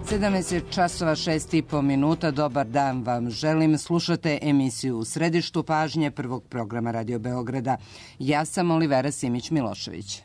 17 časova 6,5 minuta. Dobar dan vam želim. Slušate emisiju U središtu pažnje prvog programa Radio Beograda. Ja sam Olivera Simić-Milošević.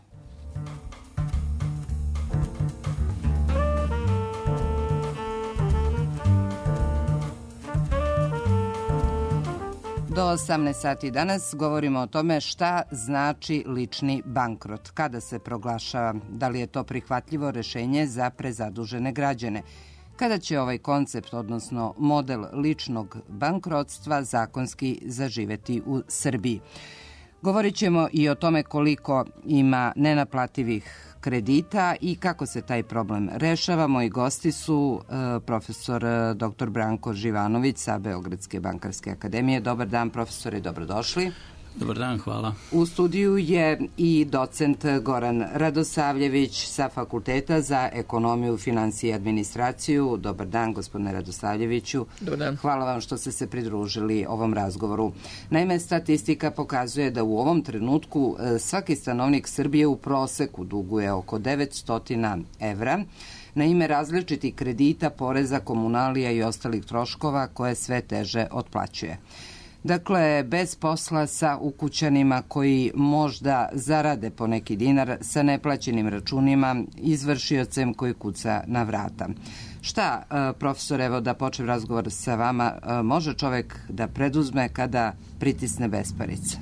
Do 18 sati danas govorimo o tome šta znači lični bankrot, kada se proglašava, da li je to prihvatljivo rešenje za prezadužene građane, kada će ovaj koncept, odnosno model ličnog bankrotstva zakonski zaživeti u Srbiji. Govorit ćemo i o tome koliko ima nenaplativih kredita i kako se taj problem rešava. Moji gosti su profesor dr. Branko Živanović sa Beogradske bankarske akademije. Dobar dan, profesore, dobrodošli. Dobar dan, hvala. U studiju je i docent Goran Radosavljević sa Fakulteta za ekonomiju, finansije i administraciju. Dobar dan, gospodine Radosavljeviću. Dobar dan. Hvala vam što ste se pridružili ovom razgovoru. Naime, statistika pokazuje da u ovom trenutku svaki stanovnik Srbije u proseku duguje oko 900 evra na ime različitih kredita, poreza, komunalija i ostalih troškova koje sve teže otplaćuje. Dakle, bez posla, sa ukućanima koji možda zarade po neki dinar, sa neplaćenim računima, izvršiocem koji kuca na vrata. Šta, profesor, evo da počnem razgovor sa vama, može čovek da preduzme kada pritisne besparica?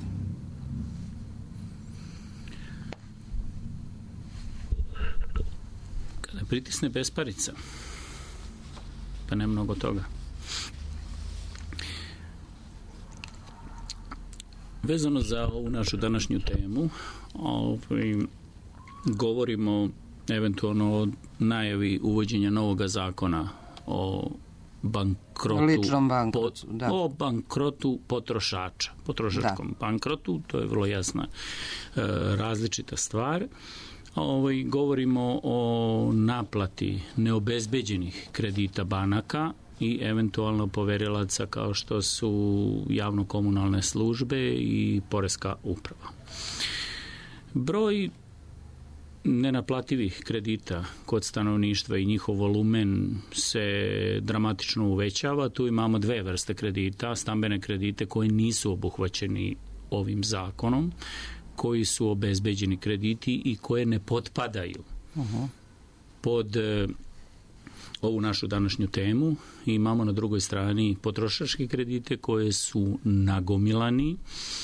Kada pritisne besparica? Pa ne mnogo toga. Vezano za ovu našu današnju temu, govorimo eventualno o najavi uvođenja novog zakona o bankrotu, ličnom bankrotu, o bankrotu potrošača, potrošačkom bankrotu, to je vrlo jasna različita stvar. Govorimo o naplati neobezbeđenih kredita banaka i eventualno poverilaca kao što su javno-komunalne službe i poreska uprava. Broj nenaplativih kredita kod stanovništva i njihov volumen se dramatično uvećava. Tu imamo dve vrste kredita, stambene kredite koji nisu obuhvaćeni ovim zakonom, koji su obezbeđeni krediti i koje ne potpadaju pod ovu našu današnju temu. Imamo na drugoj strani potrošačke kredite koje su nagomilani,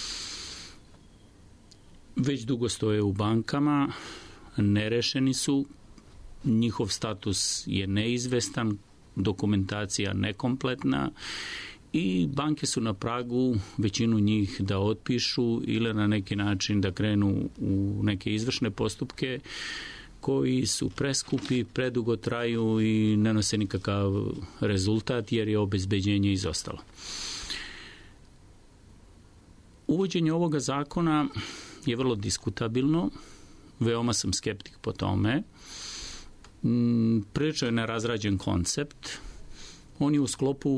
već dugo stoje u bankama, nerešeni su, njihov status je neizvestan, dokumentacija nekompletna i banke su na pragu većinu njih da otpišu ili na neki način da krenu u neke izvršne postupke koji su preskupi, predugo traju i ne nose nikakav rezultat jer je obezbeđenje izostalo. Uvođenje ovoga zakona je vrlo diskutabilno, veoma sam skeptik po tome. Prilično je nerazrađen koncept. On je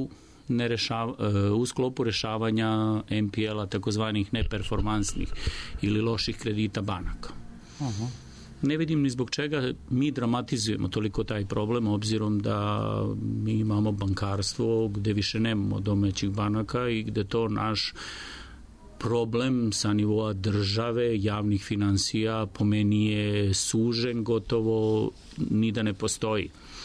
u sklopu rešavanja NPL-a, takozvanih neperformansnih ili loših kredita banaka. Ne vidim ni zbog čega mi dramatizujemo toliko taj problem, obzirom da mi imamo bankarstvo gde više nemamo domaćih banaka i gde to naš problem sa nivoa države, javnih finansija, po meni je sužen, gotovo ni da ne postoji.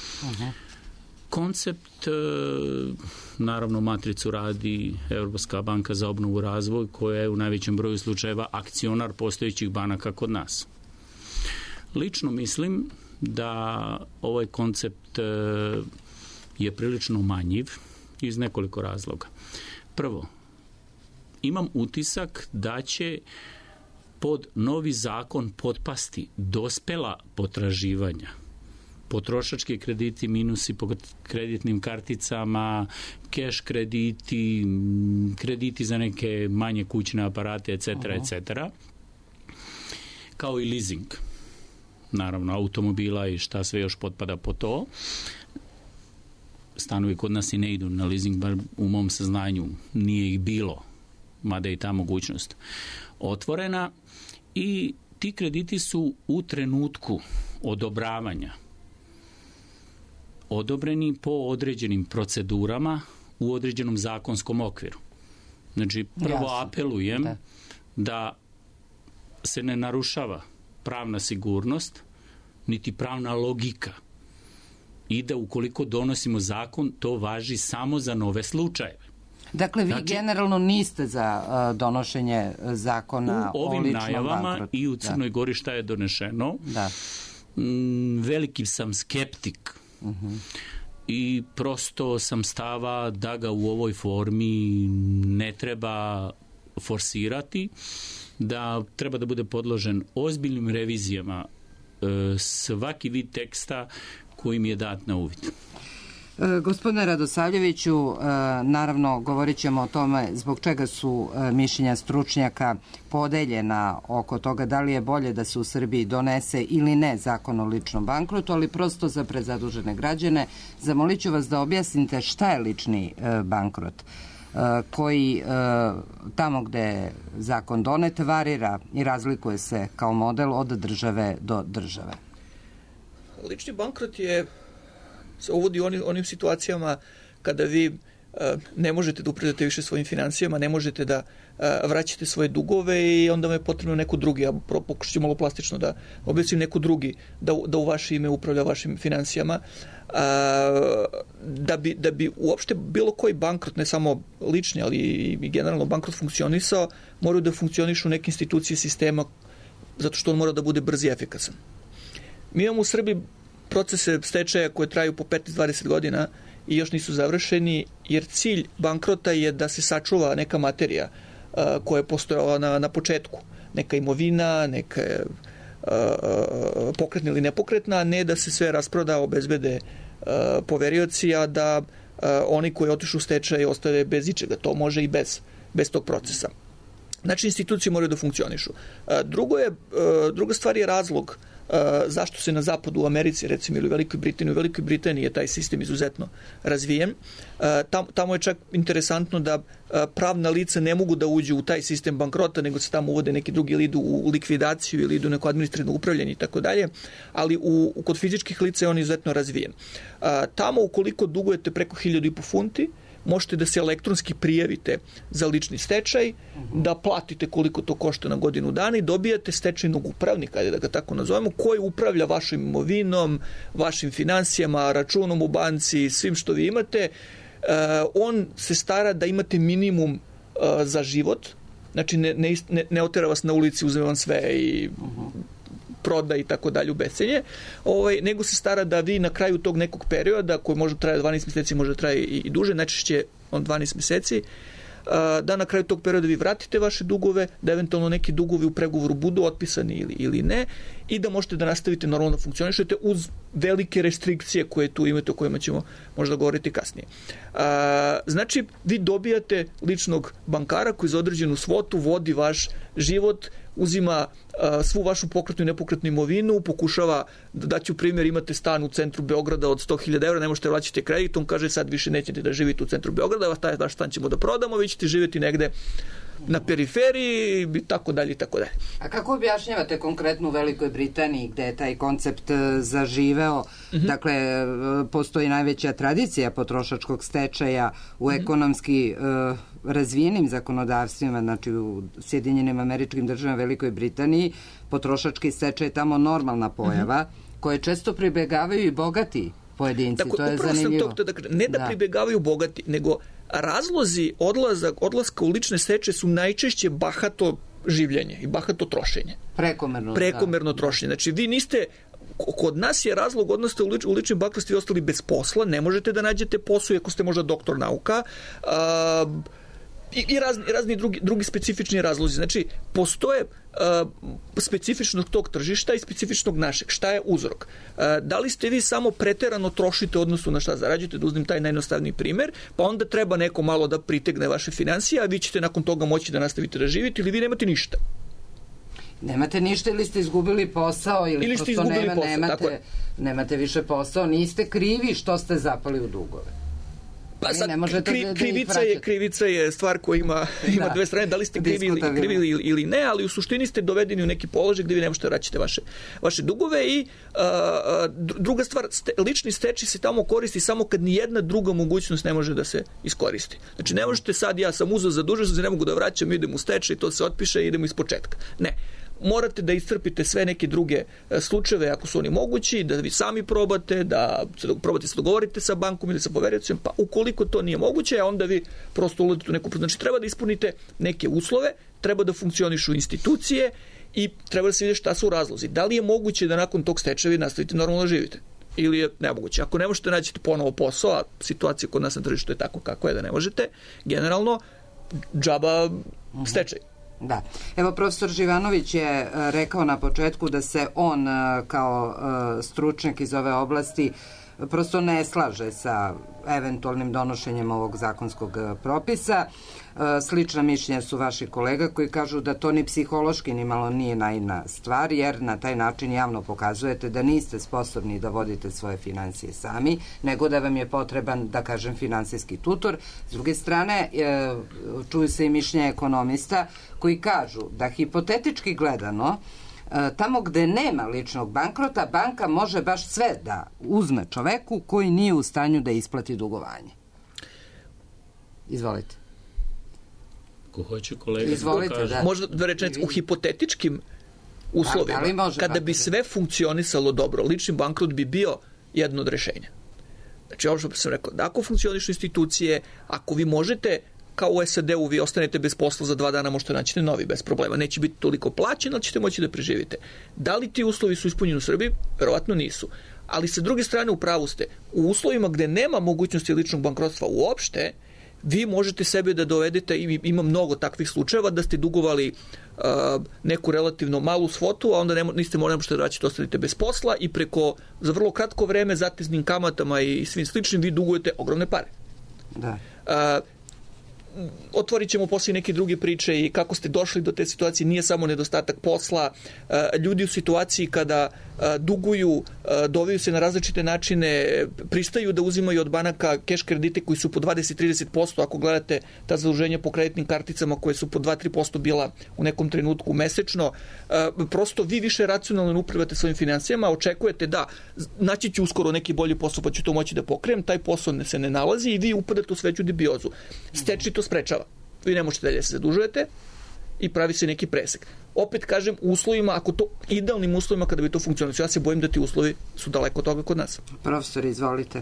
Koncept, naravno matricu radi Evropska banka za obnovu i razvoj, koja je u najvećem broju slučajeva akcionar postojećih banaka kod nas. Lično mislim da ovaj koncept je prilično manjiv iz nekoliko razloga. Prvo, imam utisak da će pod novi zakon potpasti dospela potraživanja, potrošački krediti, minusi po kreditnim karticama, keš krediti, krediti za neke manje kućne aparate, etc., etc., kao i leasing. Naravno, automobila i šta sve još potpada po to. Stanovi kod nas i ne idu na leasing, bar u mom saznanju nije ih bilo, mada je i ta mogućnost otvorena. I ti krediti su u trenutku odobravanja odobreni po određenim procedurama u određenom zakonskom okviru. Znači, prvo apelujem da se ne narušava pravna sigurnost, niti pravna logika. I da ukoliko donosimo zakon, to važi samo za nove slučajeve. Dakle, vi generalno niste za donošenje zakona o ličnom bankrotu. U ovim najavama i u Crnoj Gori šta je donešeno, veliki sam skeptik i prosto sam stava da ga u ovoj formi ne treba forsirati, da treba da bude podložen ozbiljnim revizijama svaki vid teksta koji mi je dat na uvid. Gospodine Radosavljeviću, naravno govorit ćemo o tome zbog čega su mišljenja stručnjaka podeljena oko toga da li je bolje da se u Srbiji donese ili ne zakon o ličnom bankrotu, ali prosto za prezadužene građane zamolit ću vas da objasnite šta je lični bankrot koji tamo gde je zakon donet varira i razlikuje se kao model od države do države. Lični bankrot se uvodi u onim situacijama kada vi ne možete da upravljate više svojim financijama, ne možete da vraćate svoje dugove i onda vam je potrebno neko drugi, ja pokušat ću malo plastično da objasnim, neko drugi da u vaše ime upravlja vašim financijama. Da bi uopšte bilo koji bankrot, ne samo lični, ali i generalno bankrot funkcionisao, moraju da funkcionišu neke institucije sistema, zato što on mora da bude brz i efikasan. Mi imamo u Srbiji procese stečaja koje traju po 15-20 godina i još nisu završeni, jer cilj bankrota je da se sačuva neka materija koja je postojala na početku. Neka imovina, neka pokretna ili nepokretna, a ne da se sve rasproda, obezbede poverioci, a da oni koji otišu u stečaj ostave bez ičega. To može i bez tog procesa. Znači, institucije moraju da funkcionišu. Druga stvar je razlog zašto se na zapadu u Americi, recimo, ili u Velikoj Britaniji je taj sistem izuzetno razvijen. Tamo je čak interesantno da pravna lica ne mogu da uđu u taj sistem bankrota, nego se tamo uvode neki drugi, ili idu u likvidaciju, ili idu u neko administrativno upravljanje i tako dalje, ali kod fizičkih lica je on izuzetno razvijen. Tamo, ukoliko dugujete preko 1.500 funti, možete da se elektronski prijavite za lični stečaj, da platite koliko to košta na godinu dana i dobijate stečajnog upravnika, da ga tako nazovemo, koji upravlja vašim imovinom, vašim financijama, računom u banci, svim što vi imate. On se stara da imate minimum za život, znači ne otera vas na ulici, uzme vam sve i proda i tako dalje u bescenje, nego se stara da vi na kraju tog nekog perioda, koji može traje 12 mjeseci, može traje i duže, najčešće on 12 mjeseci, da na kraju tog perioda vi vratite vaše dugove, da eventualno neki dugovi u pregovoru budu otpisani ili ne, i da možete da nastavite normalno funkcionišete uz velike restrikcije koje tu imate, o kojima ćemo možda govoriti kasnije. Znači, vi dobijate ličnog bankara koji za određenu svotu vodi vaš život, uzima svu vašu pokretnu i nepokretnu imovinu, pokušava, daću primjer, imate stan u centru Beograda od 100.000 evra, ne možete vraćati kredit, on kaže sad više nećete da živite u centru Beograda, taj vaš stan ćemo da prodamo, vi ćete živjeti negde na periferiji i tako dalje i tako dalje. A kako objašnjavate konkretno u Velikoj Britaniji gde je taj koncept zaživeo? Dakle, postoji najveća tradicija potrošačkog stečaja u ekonomski razvijenim zakonodavstvima, znači u Sjedinjenim Američkim Državama, Velikoj Britaniji, potrošački stečaj je tamo normalna pojava, koje često pribegavaju i bogati pojedinci. Tako, to je zanimljivo. Ne da pribegavaju bogati, nego razlozi odlaska u lične stečaje su najčešće bahato življenje i bahato trošenje. Prekomerno trošenje. Znači, vi niste, kod nas je razlog odnosa u lični bankrot, vi ostali bez posla, ne možete da nađete posao ako ste možda doktor nauka, i razni drugi specifični razlozi. Znači, postoje specifičnog tog tržišta i specifičnog našeg. Šta je uzrok? Da li ste vi samo preterano trošite u odnosu na šta zarađujete, da uzmem taj najjednostavniji primer, pa onda treba neko malo da pritegne vaše financije, a vi ćete nakon toga moći da nastavite da živite, ili vi nemate ništa. Nemate ništa, ili ste izgubili posao, ili prosto nemate više posao, niste krivi što ste zapali u dugove. Pa sad, ne možete krivica je stvar koja ima dve strane, da li ste krivi ili ne, ali u suštini ste dovedeni u neki položaj gdje vi ne možete vraćati vaše dugove i druga stvar, lični stečaj se tamo koristi samo kad nijedna druga mogućnost ne može da se iskoristi. Znači ne možete sad, ja sam uzeo, zadužio sam se, ne mogu da vraćam, idem u stečaj, to se otpiše i idemo iz početka. Ne. Morate da iscrpite sve neke druge slučajeve ako su oni mogući, da vi sami probate, da probate se dogovorite sa bankom ili sa poveriocem, pa ukoliko to nije moguće, onda vi prosto uledite u neku... Znači treba da ispunite neke uslove, treba da funkcionišu institucije i treba da se vidi šta su razlozi. Da li je moguće da nakon tog stečaja vi nastavite normalno da živite? Ili je nemoguće? Ako ne možete naći ponovo posao, a situacija kod nas na tržištu je tako kako je da ne možete, generalno džaba stečaj. Da. Evo, profesor Živanović je rekao na početku da se on kao stručnjak iz ove oblasti prosto ne slaže sa eventualnim donošenjem ovog zakonskog propisa. Slična mišljenja su vaši kolega koji kažu da to ni psihološki ni malo nije naivna stvar, jer na taj način javno pokazujete da niste sposobni da vodite svoje financije sami, nego da vam je potreban, da kažem, finansijski tutor. S druge strane, čuju se i mišljenja ekonomista koji kažu da hipotetički gledano, tamo gde nema ličnog bankrota, banka može baš sve da uzme čoveku koji nije u stanju da isplati dugovanje. Izvolite. Ko hoće kolega. Izvolite, da. Možda da rečenice, u hipotetičkim uslovima, kada bi sve funkcionisalo dobro, lični bankrot bi bio jedno od rešenja. Znači, ovo što sam rekao, da ako funkcionišu institucije, ako vi možete, kao u SAD-u, vi ostanete bez posla za 2 dana, možete naći novi bez problema. Neće biti toliko plaćen, ali ćete moći da preživite. Da li ti uslovi su ispunjeni u Srbiji? Verovatno nisu. Ali sa druge strane, u pravu ste. U uslovima gde nema mogućnosti ličnog bankrotstva uopšte, vi možete sebe da dovedete, i ima mnogo takvih slučajeva, da ste dugovali neku relativno malu svotu, a onda niste morali što da vraćate, ostanete bez posla i za vrlo kratko vreme, zateznim kamatama i svim sličnim, vi dugujete ogromne pare. Da. Otvorit ćemo poslije neke druge priče i kako ste došli do te situacije. Nije samo nedostatak posla. Ljudi u situaciji kada duguju, doviju se na različite načine, pristaju da uzimaju od banaka keš kredite koji su po 20-30%, ako gledate ta zaduženja po kreditnim karticama koje su po 2-3% bila u nekom trenutku mesečno. Prosto vi više racionalno ne upravljate svojim financijama, očekujete da naći ću uskoro neki bolji posao pa ću to moći da pokrijem, taj posao se ne nalazi i vi upadate u sveću debiozu. Stečaj to sprečava. Vi ne možete dalje se zadužujete i pravi se neki presek. Opet kažem, u uslovima, ako to idealnim uslovima kada bi to funkcionalo, ja se bojim da ti uslovi su daleko od toga kod nas. Profesor, izvolite.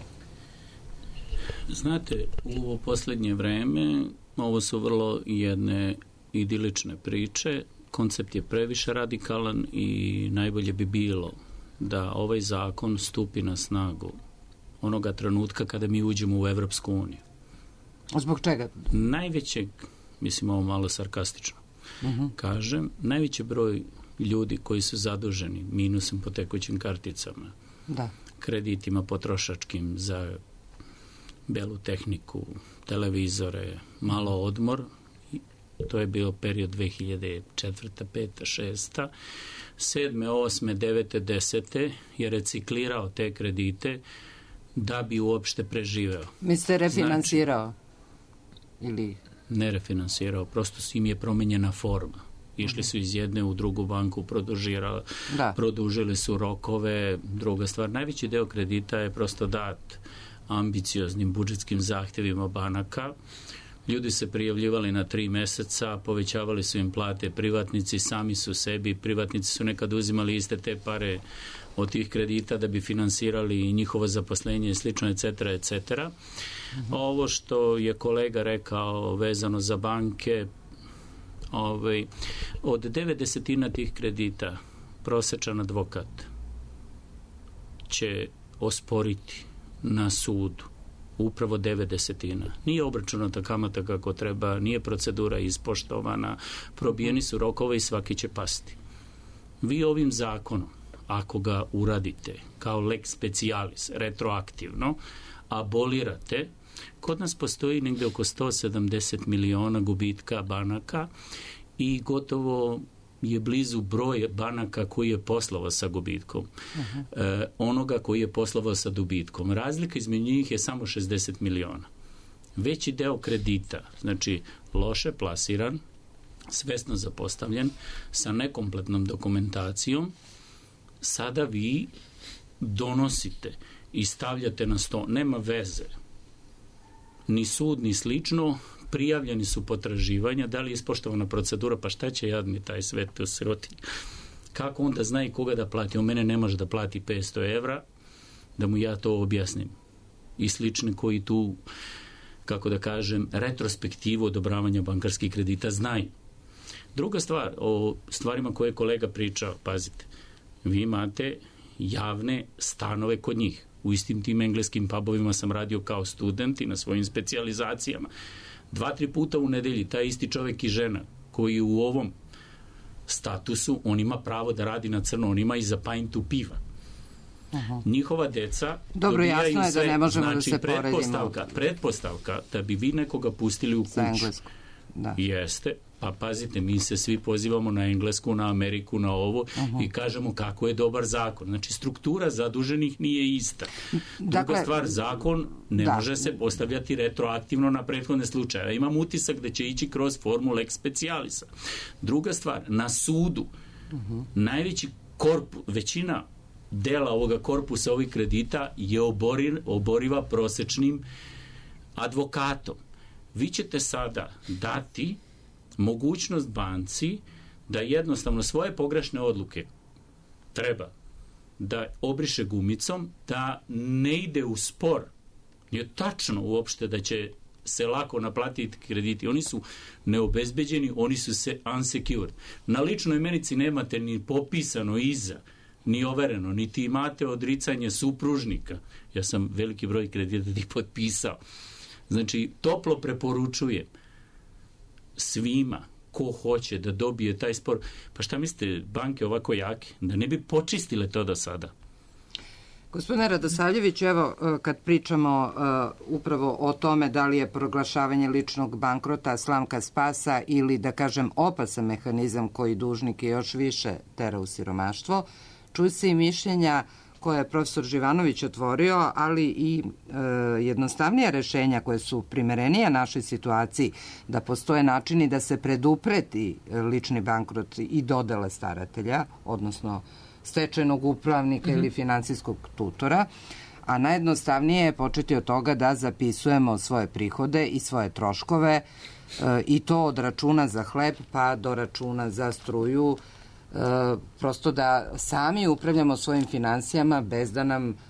Znate, u ovo posljednje vreme ovo su vrlo jedne idilične priče. Koncept je previše radikalan i najbolje bi bilo da ovaj zakon stupi na snagu onoga trenutka kada mi uđemo u Evropsku uniju. Zbog čega? Najvećeg, mislim ovo malo sarkastično, kažem, najveći broj ljudi koji su zaduženi minusom po tekućim karticama, kreditima potrošačkim za belu tehniku, televizore, malo odmor, to je bio period 2004. 5. 6. 7. 8. 9. 10. je reciklirao te kredite da bi uopšte preživeo. Mislite refinansirao? Ili... Ne refinansirao, prosto im je promenjena forma. Išli su iz jedne u drugu banku, produžili su rokove. Druga stvar, najveći deo kredita je prosto dat ambicioznim budžetskim zahtjevima banaka. Ljudi se prijavljivali na 3 meseca, povećavali su im plate, privatnici sami su sebi, privatnici su nekad uzimali iste te pare od tih kredita da bi finansirali njihovo zaposlenje i slično, etc., etc. Ovo što je kolega rekao vezano za banke, od 90% tih kredita prosječan advokat će osporiti na sudu upravo 90%. Nije obračunata kamata kako treba, nije procedura ispoštovana, probijeni su rokove i svaki će pasti. Vi ovim zakonom, ako ga uradite kao lex specialis, retroaktivno, abolirate, kod nas postoji negdje oko 170 miliona gubitka banaka i gotovo je blizu broj banaka koji je poslovao sa gubitkom. Onoga koji je poslovao sa dobitkom. Razlika između njih je samo 60 miliona. veći deo kredita, znači loše plasiran, svesno zapostavljen, sa nekompletnom dokumentacijom, sada vi donosite i stavljate na sto, nema veze, ni sud, ni slično, prijavljeni su potraživanja, da li je ispoštovana procedura, pa šta će jad mi taj svet u sirotinji? Kako on da zna i koga da plati? On mene ne može da plati 500 evra, da mu ja to objasnim. I slični koji tu, kako da kažem, retrospektivu odobravanja bankarskih kredita znaju. Druga stvar, o stvarima koje je kolega pričao, pazite, vi imate javne stanove kod njih. U istim tim engleskim pubovima sam radio kao student i na svojim specijalizacijama. 2-3 puta u nedelji taj isti čovek i žena koji u ovom statusu, on ima pravo da radi na crno, on ima i za pintu piva. Njihova deca dobro, jasno je da ne možemo znači, da se poredimo. Pretpostavka da bi vi nekoga pustili u kuću jeste, pa pazite, mi se svi pozivamo na Englesku, na Ameriku, na ovo i kažemo kako je dobar zakon. Znači, struktura zaduženih nije ista. Druga stvar, zakon ne može se postavljati retroaktivno na prethodne slučaje. Imam utisak da će ići kroz formu lex specialisa. Druga stvar, na sudu najveći većina dela ovoga korpusa ovih kredita je oboriva prosečnim advokatom. Vi ćete sada dati mogućnost banci da jednostavno svoje pogrešne odluke treba da obriše gumicom, da ne ide u spor. Nije tačno uopšte da će se lako naplatiti krediti. Oni su neobezbeđeni, oni su se unsecured. Na ličnoj menici nemate ni popisano iza, ni overeno, niti imate odricanje supružnika. Ja sam veliki broj kredita tih potpisao. Znači, toplo preporučujem svima ko hoće da dobije taj spor. Pa šta mislite, banke ovako jake, da ne bi počistile to do sada? Gospodine Radosavljević, evo kad pričamo upravo o tome da li je proglašavanje ličnog bankrota slamka spasa ili, da kažem, opasan mehanizam koji dužnike još više tera u siromaštvo, čuju se i mišljenja koje je profesor Živanović otvorio, ali i jednostavnija rešenja koje su primerenija našoj situaciji, da postoje načini da se predupredi lični bankrot i dodele staratelja, odnosno stečajnog upravnika ili finansijskog tutora, a najjednostavnije je početi od toga da zapisujemo svoje prihode i svoje troškove i to od računa za hleb pa do računa za struju, prosto da sami upravljamo svojim finansijama bez da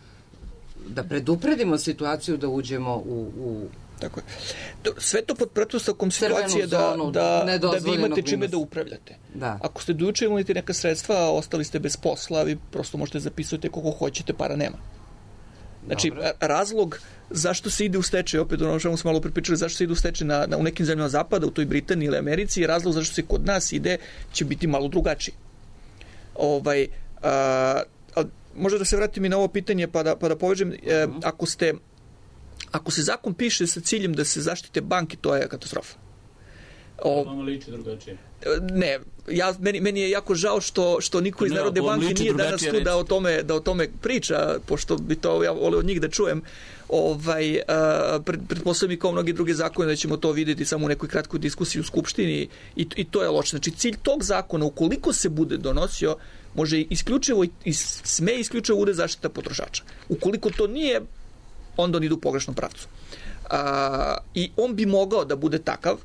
da predupredimo situaciju da uđemo u tako je. Sve to pod pretpostavkom situacije da vi imate čime da upravljate. Da. Ako ste do juče imali neka sredstva, a ostali ste bez posla, vi prosto možete zapisati koliko hoćete, para nema. Znači, razlog zašto se ide u stečaj, opet ono što smo malo pripričali, zašto se ide u stečaj u nekim zemljama zapada, u toj Britaniji ili Americi, je razlog zašto se kod nas ide, će biti malo drugačiji. Možda da se vratim i na ovo pitanje pa da povežem, ako se zakon piše sa ciljem da se zaštite banke, to je katastrofa. Vama liči drugačije. Ne, meni je jako žao što niko iz Narodne banke nije danas tu da o tome priča, pošto bi to ja volio od njih da čujem. Pretpostavljam i kao mnogi druge zakone da ćemo to vidjeti samo u nekoj kratkoj diskusiji u Skupštini i to je loše. Znači, cilj tog zakona, ukoliko se bude donosio, može isključivo i sme isključivo bude zaštita potrošača. Ukoliko to nije, onda on ide u pogrešnom pravcu. I on bi mogao da bude takav,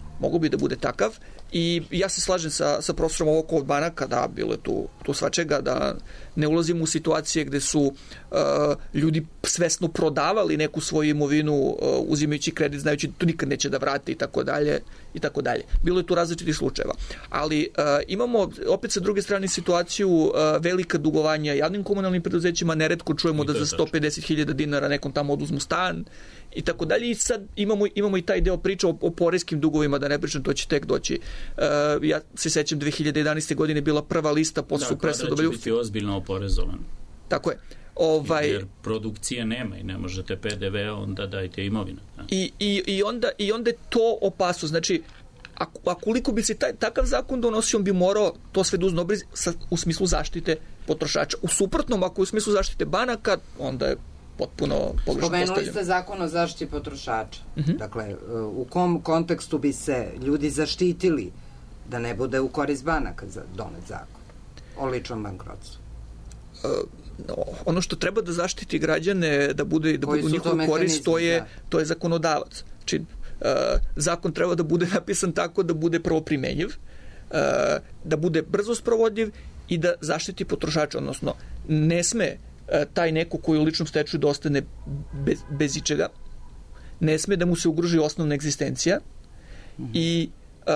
i ja se slažem sa profesorom ovog od banaka, da bilo je tu svačega, da ne ulazimo u situacije gde su ljudi svesno prodavali neku svoju imovinu uzimajući kredit, znajući da to nikad neće da vrate i tako dalje. Bilo je tu različitih slučajeva. Ali imamo opet sa druge strane situaciju velika dugovanja javnim komunalnim preduzećima, neretko čujemo da za 150.000 dinara nekom tamo oduzmu stan i tako dalje. I sad imamo i taj deo priča o porezkim dugovima, da ne pričam, to će tek doći. Ja se sećam 2011. godine bila prva lista posle presuda. Da će biti ozbiljno oporezovan. Tako je. Jer produkcije nema i ne možete PDV, onda dajte imovinu. I onda je to opasno. Znači, a koliko bi se takav zakon donosio, on bi morao to sve da uzme u smislu zaštite potrošača. U suprotnom, ako u smislu zaštite banaka, onda je potpuno pogrešno postavljeno. Spomenuli ste zakon o zaštiti potrošača. Dakle, u kom kontekstu bi se ljudi zaštitili da ne bude u korist banaka za donet zakon o ličnom bankrotstvu? Ono što treba da zaštiti građane, da bude u njihovu korist, to je zakonodavac. Znači, zakon treba da bude napisan tako da bude prvo primenjiv, da bude brzo sprovodljiv i da zaštiti potrošača, odnosno ne sme taj neko koji u ličnom stečaju da ostane bez ičega, ne sme da mu se ugroži osnovna egzistencija i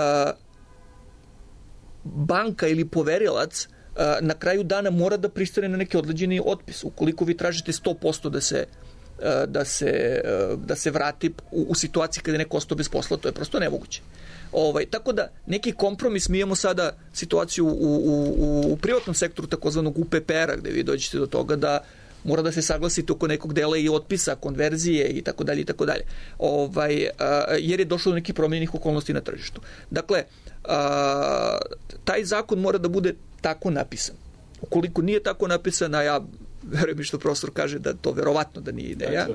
banka ili poverilac na kraju dana mora da pristane na neki određeni otpis. Ukoliko vi tražite 100% da se vrati u situaciji kada je neko ostao bez posla, to je prosto nemoguće. Tako da neki kompromis, mi imamo sada situaciju u privatnom sektoru takozvanog UPPR-a, gde vi dođete do toga da mora da se saglasite oko nekog dela i otpisa, konverzije i tako dalje i tako dalje. Jer je došlo do nekih promijenjenih okolnosti na tržištu. Dakle, taj zakon mora da bude tako napisan. Ukoliko nije tako napisan, a ja verujem mi što profesor kaže da to verovatno da nije ideja,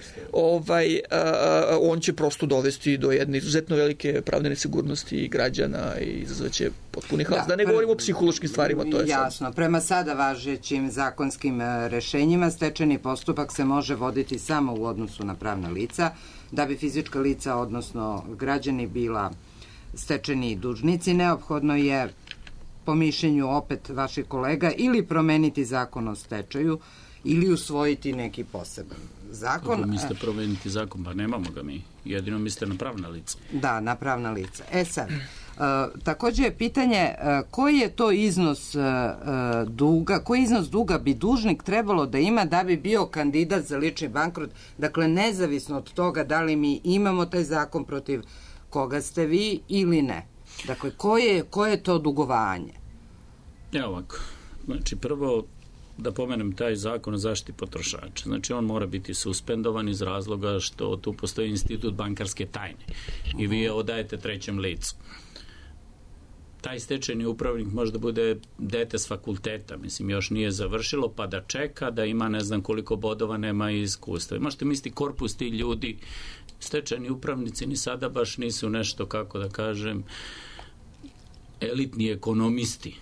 on će prosto dovesti do jedne izuzetno velike pravne nesigurnosti građana i izazvaće potpuni haos. Da ne govorimo o psihološkim stvarima, to je jasno. Prema sada važećim zakonskim rešenjima stečajni postupak se može voditi samo u odnosu na pravna lica, da bi fizička lica, odnosno građani, bila stečajni dužnici. Neophodno je, po mišljenju opet vaših kolega, ili promeniti zakon o stečaju ili usvojiti neki poseban zakon. Kako mislite promeniti zakon? Pa nemamo ga mi. Jedino mislite na pravna lica. Da, na pravna lica. Sad, takođe je pitanje koji je to iznos duga, koji iznos duga bi dužnik trebalo da ima da bi bio kandidat za lični bankrot, dakle nezavisno od toga da li mi imamo taj zakon protiv koga ste vi ili ne. Dakle, koje je to dugovanje? Evo ovako. Znači, prvo da pomenem taj zakon o zaštiti potrošača. Znači, on mora biti suspendovan iz razloga što tu postoji institut bankarske tajne i vi je odajete trećem licu. Taj stečajni upravnik možda bude dete s fakulteta, mislim, još nije završilo, pa da čeka, da ima ne znam koliko bodova, nema iskustva. Možete misliti, korpus ti ljudi, stečajni upravnici ni sada baš nisu nešto, kako da kažem, elitni ekonomisti.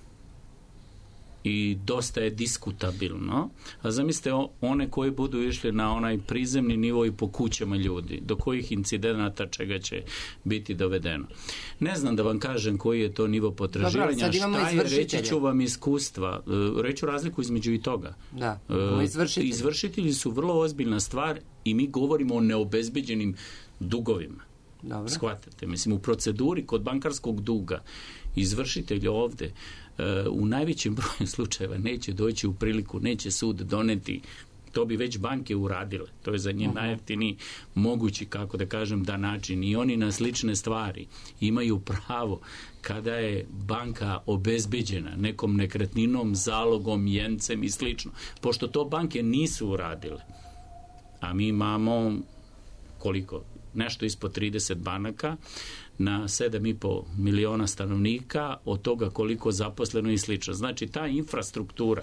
I dosta je diskutabilno, a zamislite one koji budu išli na onaj prizemni nivo i po kućama ljudi, do kojih incidenata čega će biti dovedeno. Ne znam da vam kažem koji je to nivo potraživanja, šta je, reći ću vam iskustva, reću razliku između i toga. Da, izvršitelji su vrlo ozbiljna stvar i mi govorimo o neobezbeđenim dugovima. Dobro. Shvatate, mislim, u proceduri kod bankarskog duga izvršitelj ovde u najvećem broju slučajeva neće doći u priliku, neće sud doneti, to bi već banke uradile. To je za nje najjeftiniji mogući, kako da kažem, da način. I oni na slične stvari imaju pravo kada je banka obezbeđena nekom nekretninom, zalogom, jencem i slično. Pošto to banke nisu uradile, a mi imamo koliko? Nešto ispod 30 banaka na 7,5 miliona stanovnika, od toga koliko zaposleno i slično. Znači, ta infrastruktura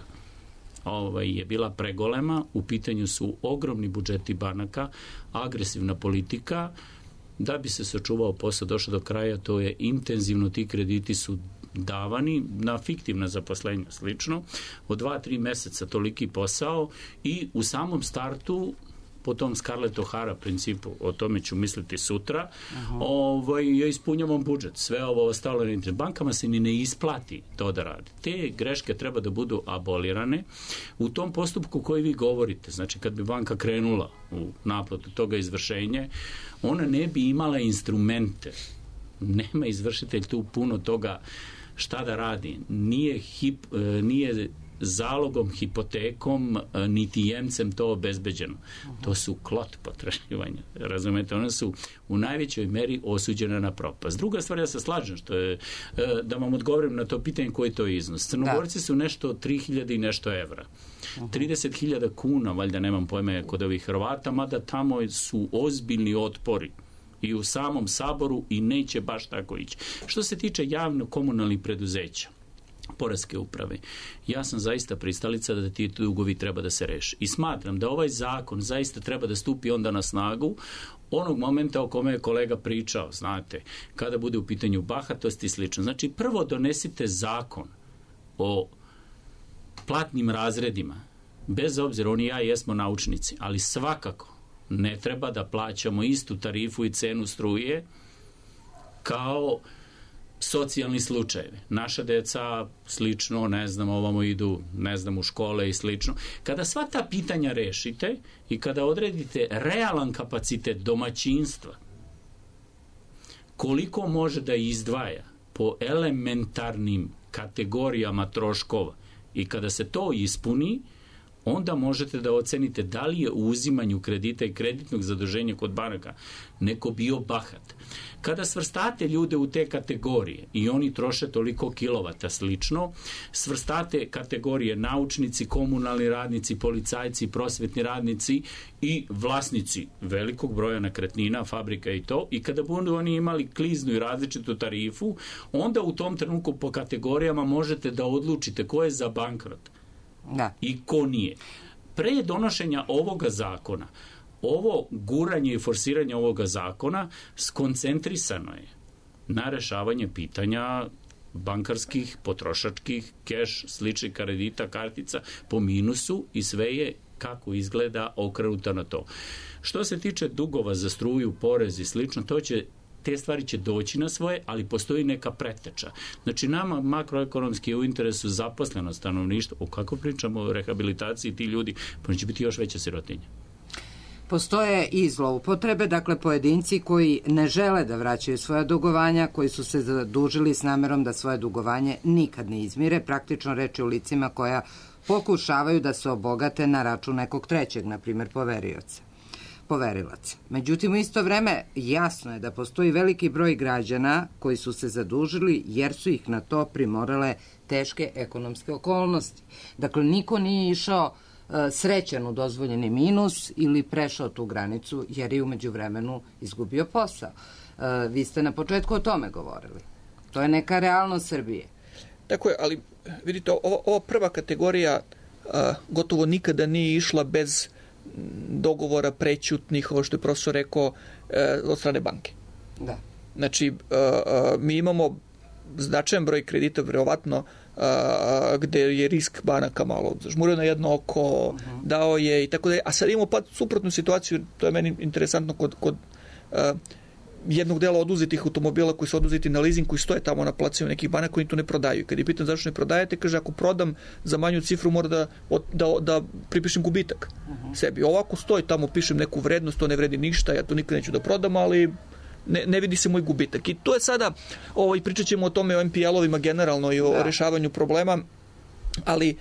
je bila pregolema, u pitanju su ogromni budžeti banaka, agresivna politika, da bi se sačuvao posao, došao do kraja, to je intenzivno, ti krediti su davani na fiktivna zaposlenja, slično, od 2-3 meseca toliki posao i u samom startu po tom Scarlett O'Hara principu, o tome ću misliti sutra, ja ispunjavam budžet. Sve ovo ostalo, bankama se ni ne isplati to da radi. Te greške treba da budu abolirane. U tom postupku koji vi govorite, znači kad bi banka krenula u naplatu toga izvršenja, ona ne bi imala instrumente. Nema izvršitelj tu puno toga šta da radi. Nije zalogom, hipotekom, niti jemcem to obezbeđeno. To su klot potraživanja. Razumete, one su u najvećoj meri osuđene na propast. Druga stvar, ja se slažem što je, da vam odgovorim na to pitanje koji to je iznos. Crnogorci su nešto 3.000 i nešto evra. 30.000 kuna, valjda nemam pojma kod ovih Hrvata, mada tamo su ozbiljni otpori i u samom saboru i neće baš tako ići. Što se tiče javno-komunalnih preduzeća, Poreske uprave. Ja sam zaista pristalica da ti dugovi treba da se reši. I smatram da ovaj zakon zaista treba da stupi onda na snagu onog momenta o kome je kolega pričao, znate, kada bude u pitanju bahatosti i slično. Znači, prvo donesite zakon o platnim razredima, bez obzira, oni i ja jesmo naučnici, ali svakako ne treba da plaćamo istu tarifu i cenu struje kao socijalni slučajevi. Naša deca slično, ne znam, ovamo idu, ne znam, u škole i slično. Kada sva ta pitanja rešite i kada odredite realan kapacitet domaćinstva, koliko može da izdvaja po elementarnim kategorijama troškova i kada se to ispuni, onda možete da ocenite da li je u uzimanju kredita i kreditnog zaduženja kod banaka neko bio bahat. Kada svrstate ljude u te kategorije i oni troše toliko kilovata slično, svrstate kategorije naučnici, komunalni radnici, policajci, prosvetni radnici i vlasnici velikog broja nekretnina, fabrika i to, i kada budu oni imali kliznu i različitu tarifu, onda u tom trenutku po kategorijama možete da odlučite ko je za bankrot. Da. I ko nije. Pre donošenja ovoga zakona, ovo guranje i forsiranje ovoga zakona skoncentrisano je na rešavanje pitanja bankarskih, potrošačkih, keš, sličnih kredita, kartica po minusu i sve je kako izgleda okrenuto na to. Što se tiče dugova za struju, porez i slično, te stvari će doći na svoje, ali postoji neka preteča. Znači, nama makroekonomski je u interesu zaposleno stanovništvo. O kako pričamo o rehabilitaciji ti ljudi, pa će biti još veća sirotinja. Postoje i zloupotrebe, dakle pojedinci koji ne žele da vraćaju svoja dugovanja, koji su se zadužili s namerom da svoje dugovanje nikad ne izmire, praktično reč je o licima koja pokušavaju da se obogate na račun nekog trećeg, na primjer poverilaca. Međutim, u isto vreme jasno je da postoji veliki broj građana koji su se zadužili jer su ih na to primorale teške ekonomske okolnosti. Dakle, niko nije išao srećan u dozvoljeni minus ili prešao tu granicu jer je umeđu vremenu izgubio posao. Vi ste na početku o tome govorili. To je neka realnost Srbije. Tako je, ali vidite, ova prva kategorija gotovo nikada nije išla bez dogovora prećutnih, ovo što je profesor rekao, od strane banke. Da. Znači, mi imamo značajan broj kredita, verovatno, gde je risk banaka malo zažmurio na jedno oko, dao je i tako da je. A sad imamo pa suprotnu situaciju, to je meni interesantno kod jednog dela oduzetih automobila koji su oduzeti na leasing, koji stoje tamo na placima nekih banaka, koji to ne prodaju. Kad je pitan zašto ne prodajete, kaže ako prodam za manju cifru mora da pripišem gubitak sebi. Ovako stoji tamo, pišem neku vrednost, to ne vredi ništa, ja to nikad neću da prodam, ali ne vidi se moj gubitak. I to je sada, pričat ćemo o tome, o NPL-ovima generalno i o rešavanju problema, ali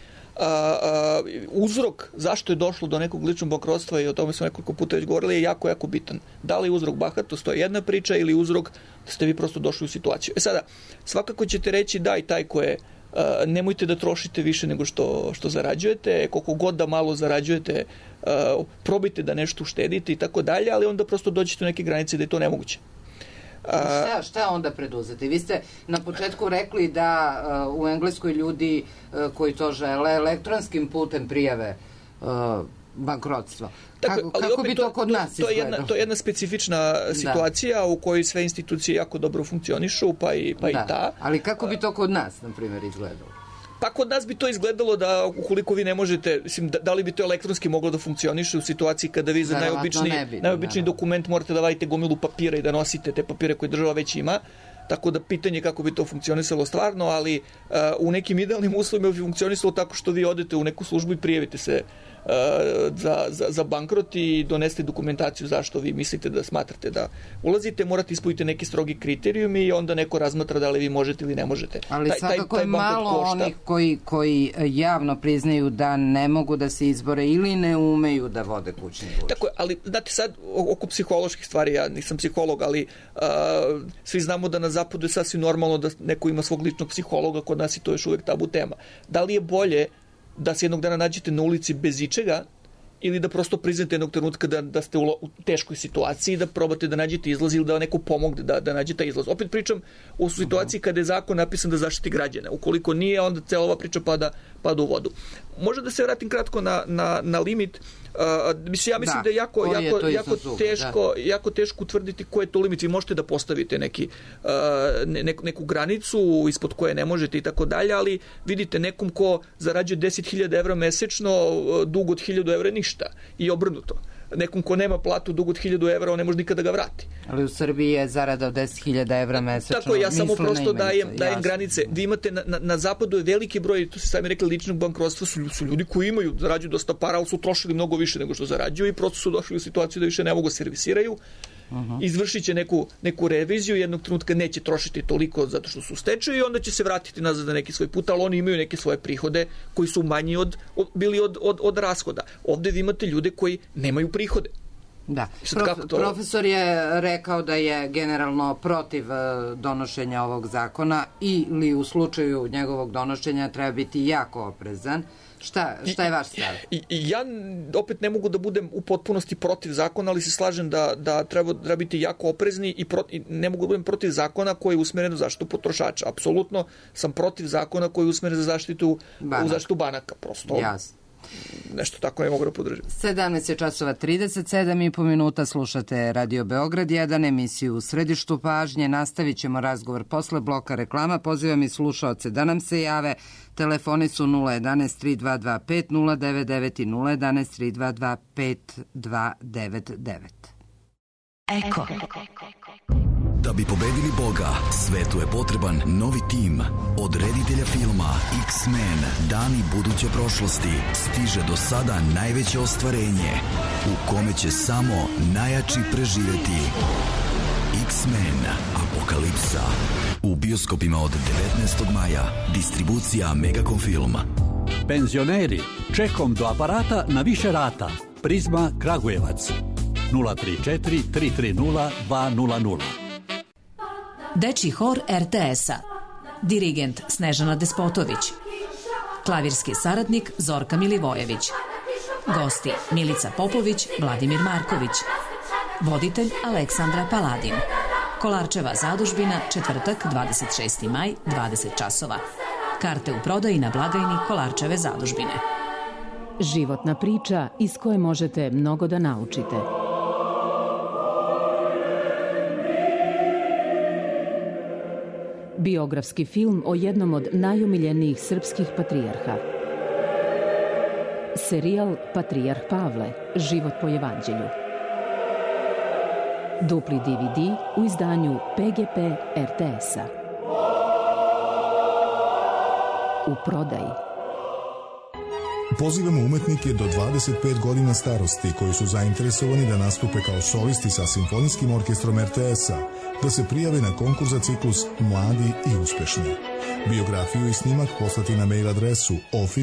uzrok zašto je došlo do nekog ličnog bankrotstva, i o tome smo nekoliko puta već govorili, je jako, jako bitan. Da li je uzrok bahatost, to je jedna priča, ili uzrok da ste vi prosto došli u situaciju. Sada, svakako ćete reći da i taj ko je nemojte da trošite više nego što zarađujete, koliko god da malo zarađujete, probajte da nešto uštedite i tako dalje, ali onda prosto dođete u neke granice da je to nemoguće. Šta onda preduzeti? Vi ste na početku rekli da u Engleskoj ljudi koji to žele elektronskim putem prijave bankrotstvo. Kako bi to kod nas izgledalo? To je jedna specifična situacija u kojoj sve institucije jako dobro funkcionišu, pa i ta. Ali kako bi to kod nas, na primjer, izgledalo? Pa kod nas bi to izgledalo da ukoliko vi ne možete, da li bi to elektronski moglo da funkcioniše u situaciji kada vi za najobičniji dokument morate da vadite gomilu papira i da nosite te papire koje država već ima, tako da pitanje kako bi to funkcionisalo stvarno, ali u nekim idealnim uslovima bi funkcionisalo tako što vi odete u neku službu i prijavite se za bankrot i donesete dokumentaciju zašto vi mislite da smatrate da ulazite, morate ispuniti neki strogi kriterijumi i onda neko razmatra da li vi možete ili ne možete. Ali svakako je malo onih koji javno priznaju da ne mogu da se izbore ili ne umeju da vode kućni budžet. Tako je, ali znate sad oko psiholoških stvari, ja nisam psiholog, ali svi znamo da na zapadu je sasvim normalno da neko ima svog ličnog psihologa, kod nas i to još uvek tabu tema. Da li je bolje da se jednog dana nađete na ulici bez ičega ili da prosto priznate jednog trenutka da ste u teškoj situaciji, da probate da nađete izlaz ili da neko pomogne da nađete izlaz. Opet pričam o situaciji kada je zakon napisan da zaštiti građane. Ukoliko nije, onda cela ova priča pada u vodu. Može da se vratim kratko na limit. Ja mislim da je jako teško utvrditi ko je to limit. Vi možete da postavite neku granicu ispod koje ne možete i tako dalje, ali vidite, nekom ko zarađuje 10.000 evra mesečno, dug od 1.000 evra je ništa. I obrnuto. Nekom ko nema platu dug od 1.000 evra, on ne može nikada ga vrati. Ali u Srbiji je zarada od 10.000 evra mesečno. Tako, ja samo prosto dajem granice. Vi imate na zapadu je veliki broj, to se sami rekli, ličnog bankrotstva su ljudi koji zarađuju dosta para, ali su trošili mnogo više nego što zarađuju i prosto su došli u situaciju da više ne mogu servisiraju. Izvršit će neku reviziju, jednog trenutka neće trošiti toliko zato što su stečaju i onda će se vratiti nazad na neki svoj put, ali oni imaju neke svoje prihode koji su manji bili od rashoda. Ovde vi imate ljude koji nemaju prihode. Da. Profesor je rekao da je generalno protiv donošenja ovog zakona ili u slučaju njegovog donošenja treba biti jako oprezan. Šta je vaš stav? Ja opet ne mogu da budem u potpunosti protiv zakona, ali se slažem da treba biti jako oprezni i ne mogu da budem protiv zakona koji je usmeren za zaštitu potrošača. Apsolutno sam protiv zakona koji je usmeren za zaštitu banaka. Prosto. Jasno. Nešto tako ne mogu da podržim. 17:37 slušate Radio Beograd 1, emisiju U središtu pažnje. Nastavit ćemo razgovor posle bloka reklama. Pozivam i slušaoce da nam se jave. Telefoni su 011-3225-099 i 011-3225-299. Eko. Da bi pobedili Boga, svetu je potreban novi tim. Od reditelja filma X-Men, Dani buduće prošlosti, stiže do sada najveće ostvarenje, u kome će samo najjači preživeti. X-Men Apokalipsa. U bioskopima od 19. maja. Distribucija Megacom Film. Penzioneri, čekom do aparata na više rata. Prizma Kragujevac. 034 330 200. Dečji hor RTS-a. Dirigent Snežana Despotović. Klavirski saradnik Zorka Milivojević. Gosti Milica Popović, Vladimir Marković. Voditelj Aleksandra Paladin. Kolarčeva zadužbina, četvrtak, 26. maj, 20 časova. Karte u prodaji na blagajni Kolarčeve zadužbine. Životna priča iz koje možete mnogo da naučite. Biografski film o jednom od najomiljenijih srpskih patrijarha. Serijal Patrijarh Pavle, život po evanđelju. Dupli DVD u izdanju PGP RTS-a. U prodaji. Pozivamo umetnike do 25 godina starosti koji su zainteresovani da nastupe kao solisti sa Simfonijskim orkestrom RTS-a, da se prijave na konkurs za ciklus Mladi i uspešni. Biografiju i snimak poslati na mail adresu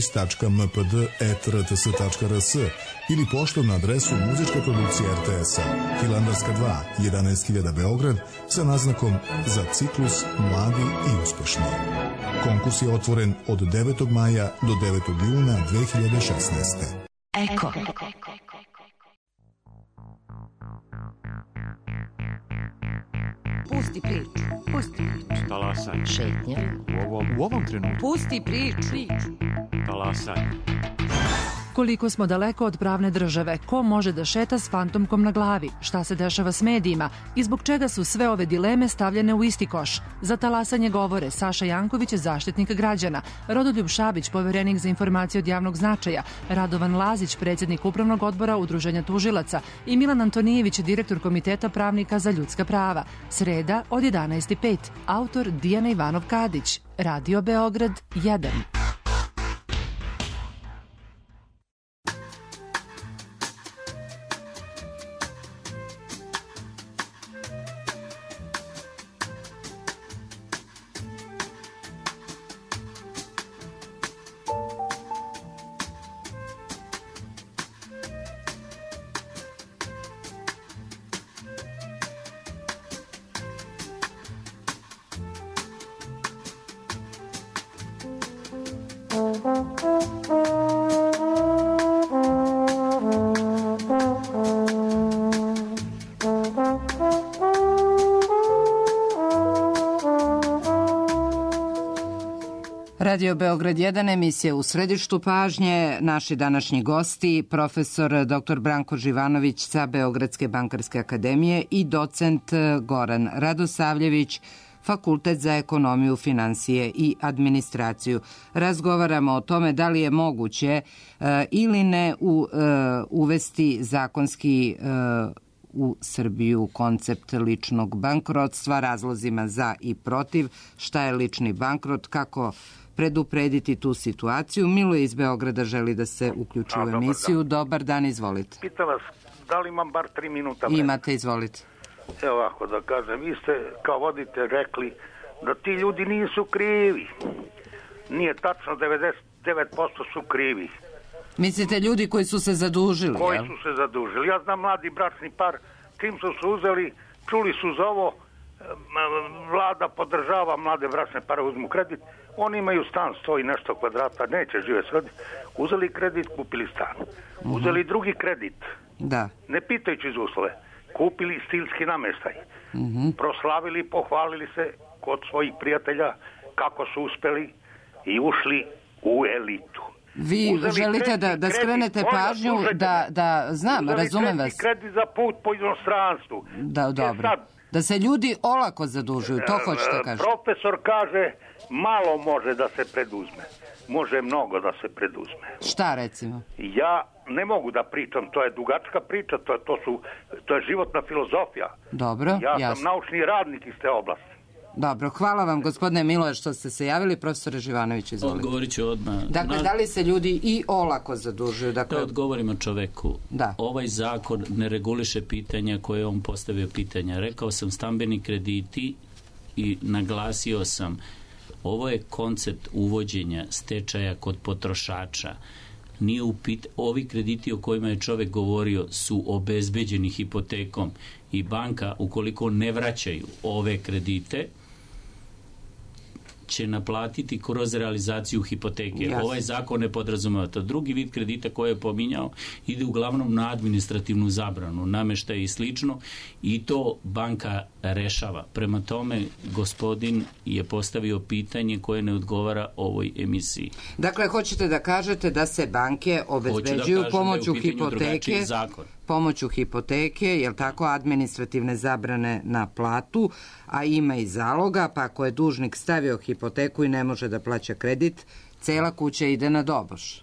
office.mpd@rts.rs ili poštom na adresu Muzička produkcija RTS-a, Hilandarska 2, 11.000 Beograd, sa naznakom za ciklus Mladi i uspešni. Konkurs je otvoren od 9. maja do 9. juna 2016. Eko. Pusti priču. Talasaj. Šetnja. U ovom trenutku. Pusti priču. Talasaj. Koliko smo daleko od pravne države, ko može da šeta s fantomkom na glavi, šta se dešava s medijima i zbog čega su sve ove dileme stavljene u isti koš. Za talasanje govore Saša Janković, zaštitnik građana, Rodoljub Šabić, poverenik za informacije od javnog značaja, Radovan Lazić, predsjednik Upravnog odbora Udruženja tužilaca i Milan Antonijević, direktor Komiteta pravnika za ljudska prava. Sreda od 11:05. Autor Dijana Ivanov Kadić. Radio Beograd 1. Radio Beograd 1, emisija U središtu pažnje. Naši današnji gosti, profesor dr. Branko Živanović sa Beogradske bankarske akademije i docent Goran Radosavljević, Fakultet za ekonomiju, finansije i administraciju. Razgovaramo o tome da li je moguće ili ne uvesti zakonski u Srbiju koncept ličnog bankrotstva, razlozima za i protiv, šta je lični bankrot, kako preduprediti tu situaciju. Miluje iz Beograda želi da se uključi u emisiju. Dobar dan, izvolite. Pitam vas, da li imam bar 3 minuta? Imate, izvolite. Evo ovako da kažem, vi ste kao vodite rekli da ti ljudi nisu krivi. Nije tačno, 99% su krivi. Mislite ljudi koji su se zadužili? Koji su se zadužili. Ja znam mladi bračni par, čim su se uzeli, čuli su za ovo, vlada podržava mlade bračne pare, uzmu kredit, oni imaju stan 100 i nešto kvadrata, neće živjeti sve. Uzeli kredit, kupili stan. Uzeli drugi kredit, ne pitajući iz uslove, kupili stilski namještaj. Proslavili, pohvalili se kod svojih prijatelja kako su uspeli i ušli u elitu. Vi želite da skrenete pažnju, da znam, razumem vas. Kredit za put po inostranstvu. Da, dobro. Da se ljudi olako zadužuju, to hoćete kažete. Profesor kaže, malo može da se preduzme. Može mnogo da se preduzme. Šta recimo? Ja ne mogu da pričam, to je dugačka priča, to je životna filozofija. Dobro, ja sam naučni radnik iz te oblasti. Dobro, hvala vam gospodine Miloje što ste se javili. Profesore Živanović, izvolite. Odgovorit ću odmah. Dakle, da li se ljudi i olako zadužuju? Da odgovorimo čoveku. Ovaj zakon ne reguliše pitanja koje on postavio pitanja. Rekao sam stambeni krediti i naglasio sam, ovo je koncept uvođenja stečaja kod potrošača. Ovi krediti o kojima je čovek govorio su obezbeđeni hipotekom i banka, ukoliko ne vraćaju ove kredite, će naplatiti kroz realizaciju hipoteke. Ovaj zakon ne podrazumeva to. Drugi vid kredita koje je pominjao ide uglavnom na administrativnu zabranu, nameštaje i slično, i to banka rešava. Prema tome, gospodin je postavio pitanje koje ne odgovara ovoj emisiji. Dakle, hoćete da kažete da se banke obezbeđuju pomoću hipoteke, jel tako, administrativne zabrane na platu, a ima i zaloga, pa ako je dužnik stavio hipoteku i ne može da plaća kredit, cela kuća ide na doboš.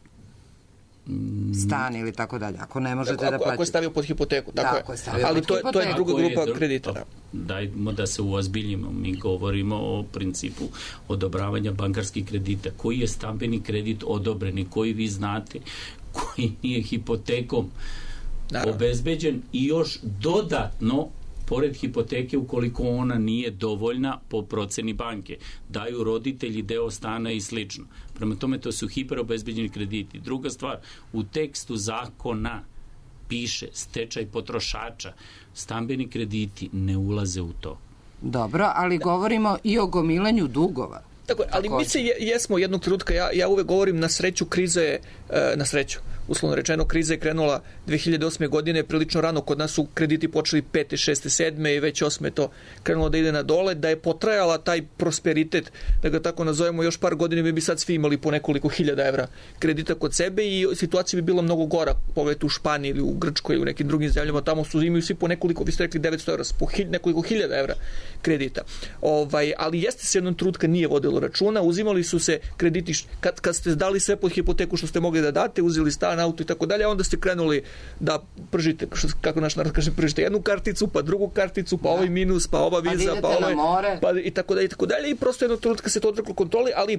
Stan ili tako dalje. Ako ne možete da plaćate. Ako je stavio pod hipoteku, tako je. Ali to je druga grupa kredita. Dajmo da se uozbiljimo. Mi govorimo o principu odobravanja bankarskih kredita. Koji je stambeni kredit odobreni, koji vi znate, koji nije hipotekom obezbeđen i još dodatno pored hipoteke, ukoliko ona nije dovoljna po proceni banke, daju roditelji deo stana i slično. Prema tome, to su hiperobezbeđeni krediti. Druga stvar, u tekstu zakona piše stečaj potrošača. Stambeni krediti ne ulaze u to. Dobro, ali govorimo i o gomilanju dugova. Tako, ali mi se jesmo jednog trenutka, ja uvek govorim na sreću krize, uslovno rečeno, kriza je krenula 2008. godine, prilično rano kod nas su krediti počeli 5. 6. 7. i već 8. to krenulo da ide na dole, da je potrajala taj prosperitet, da ga tako nazovemo, još par godina mi bi sad svi imali po nekoliko hiljada evra kredita kod sebe i situacija bi bila mnogo gora, pogledajte u Španiji ili u Grčkoj ili u nekim drugim zemljama, tamo su imaju svi po nekoliko, vi ste rekli 900 evra, po nekoliko hiljada evra kredita. Ali jeste se jednom trenutka nije vodilo računa, uzimali su se krediti, kad ste dali sve pod hipoteku što ste mogli da date, uzeli stan, auto i tako dalje, onda ste krenuli da pržite, kako naš narod kaže, pržite jednu karticu, pa drugu karticu, pa ovaj minus, pa ova viza, pa ovaj, pa i tako dalje, i prosto jednog trenutka se to odreklo kontroli, ali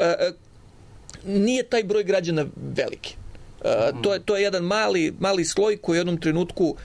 nije taj broj građana veliki. To je jedan mali sloj koji u jednom trenutku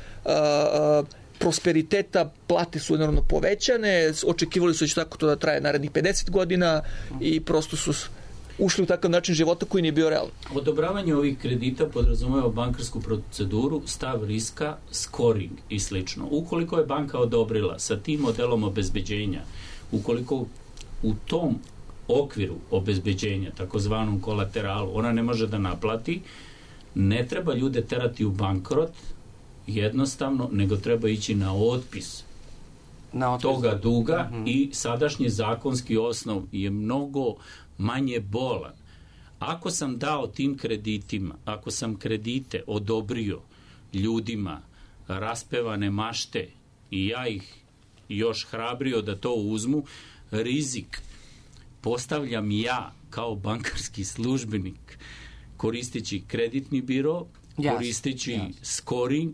prosperiteta, plate su enormno povećane, očekivali su već tako to da traje narednih 50 godina i prosto su ušli u takav način života koji nije bio realan. Odobravanje ovih kredita podrazumeva bankarsku proceduru, stav riska, scoring i slično. Ukoliko je banka odobrila sa tim modelom obezbeđenja, ukoliko u tom okviru obezbeđenja, takozvanom kolateralu, ona ne može da naplati, ne treba ljude terati u bankrot jednostavno, nego treba ići na otpis toga duga i sadašnji zakonski osnov je mnogo manje bolan. Ako sam dao tim kreditima, ako sam kredite odobrio ljudima raspevane mašte i ja ih još hrabrio da to uzmu, rizik postavljam ja kao bankarski službenik koristeći kreditni biro, koristeći scoring,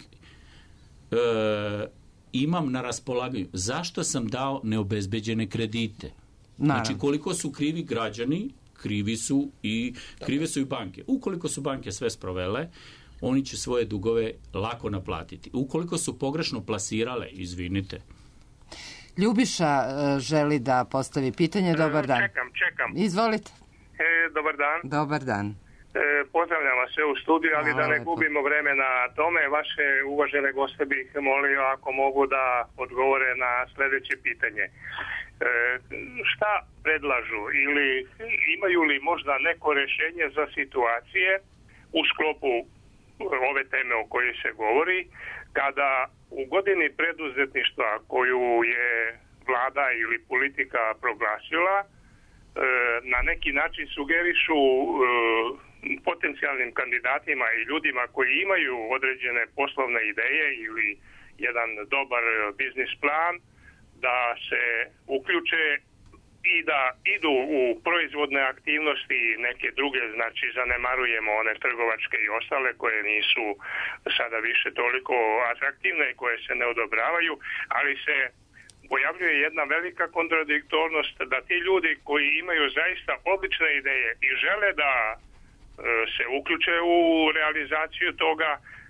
imam na raspolaganju. Zašto sam dao neobezbeđene kredite? Znači, koliko su krivi građani, krive su i banke. Ukoliko su banke sve sprovele, oni će svoje dugove lako naplatiti. Ukoliko su pogrešno plasirale, izvinite. Ljubiša želi da postavi pitanje. Dobar dan. Čekam. Izvolite. Dobar dan. Dobar dan. Pozdravljam vas sve u studiju, ali da ne gubimo vreme na tome, vaše uvažene goste bih molio ako mogu da odgovore na sljedeće pitanje. Šta predlažu ili imaju li možda neko rješenje za situacije u sklopu ove teme o kojoj se govori, kada u godini preduzetništva koju je vlada ili politika proglasila, na neki način sugerišu potencijalnim kandidatima i ljudima koji imaju određene poslovne ideje ili jedan dobar biznis plan, da se uključe i da idu u proizvodne aktivnosti i neke druge, znači zanemarujemo one trgovačke i ostale koje nisu sada više toliko atraktivne i koje se ne odobravaju, ali se pojavljuje jedna velika kontradiktornost da ti ljudi koji imaju zaista odlične ideje i žele da se uključe u realizaciju toga,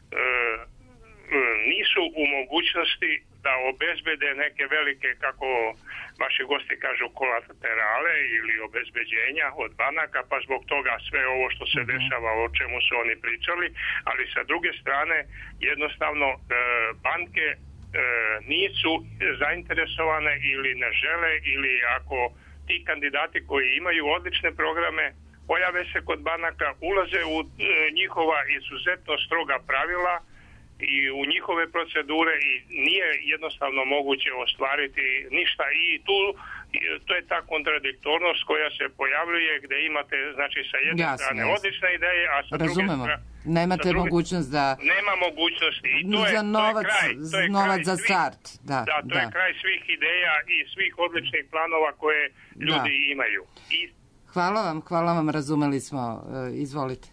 nisu u mogućnosti da obezbede neke velike, kako vaši gosti kažu, kolaterale ili obezbeđenja od banaka, pa zbog toga sve ovo što se dešava, o čemu su oni pričali, ali sa druge strane jednostavno banke nisu zainteresovane ili ne žele, ili ako ti kandidati koji imaju odlične programe pojave se kod banaka, ulaze u njihova izuzetno stroga pravila i u njihove procedure i nije jednostavno moguće ostvariti ništa. I to je ta kontradiktornost koja se pojavljuje, gdje imate, znači, sa jedne strane odlične ideje, a sa druge strane nemate mogućnost da... Nema mogućnosti. I to je novac za start. To je kraj svih ideja i svih odličnih planova koje ljudi imaju. Hvala vam, razumeli smo. Izvolite.